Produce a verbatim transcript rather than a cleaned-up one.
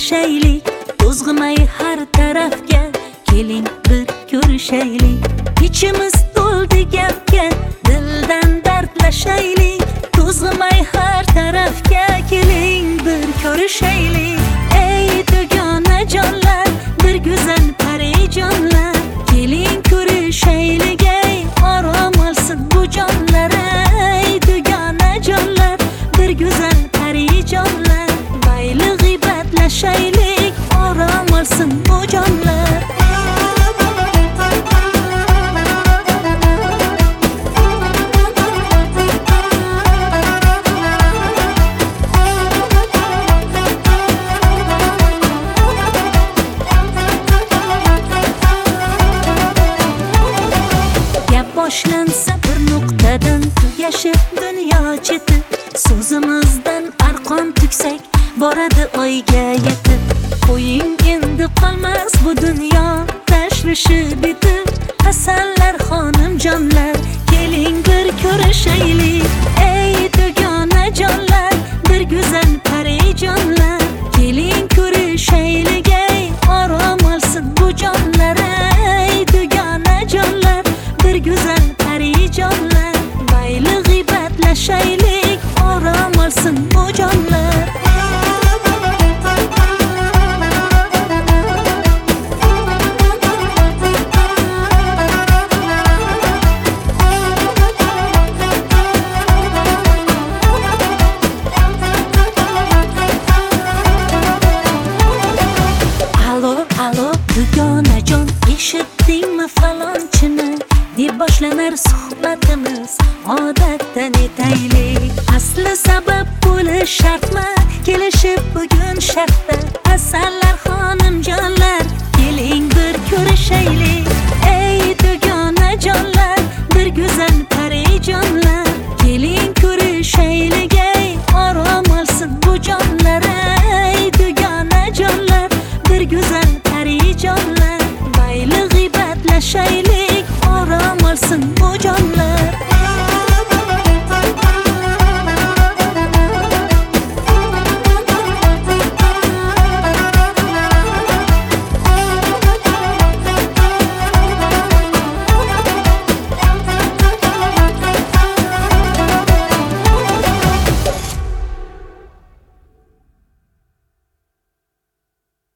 dardlashaylik, to'zg'imay har tarafga keling bir ko'rishaylik. İçimiz to'ldi gapga, dildan dardlashaylik, to'zg'imay har tarafga keling bir ko'rishaylik. Ey dugona jonlar, bir go'zal parijonlar, keling ko'rishaylik, ey orom olsin bu jonlar. Ey dugona jonlar, bir go'zal parijonlar, mayli g'iybatlashaylik, orom olsin bu jonlar. Boshlansa bir nuqtadan tugashib dunyo cheti, so'zimizdan arqon tuksak boradi oyga yetib. Qo'ying endi qolmas bu dunyo tashvishi bitib, hasanlar xonim jonlar, keling bir ko'rishaylik. Ey dugona jonlar, bir go'zal parijonlar, keling ko'rishaylik, ey orom olsin bu jonlar. Ey dugona jonlar, bir go'zal parijonlar, mayli g'iybatlashaylik, orom olsin bu jonlar. Alo, alo, dugonajon, eshitdingmi falonchini? deb boshlanar suhbatimiz, odatdan etaylik. Asli sabab bo'lish shartmi? Kelishib bugun shartda, hasanlar xonim jonlar, keling bir ko'rishaylik. Ey dugona jonlar, bir go'zal parijonlar, keling ko'rishaylik, ey orom olsin bu jonlar.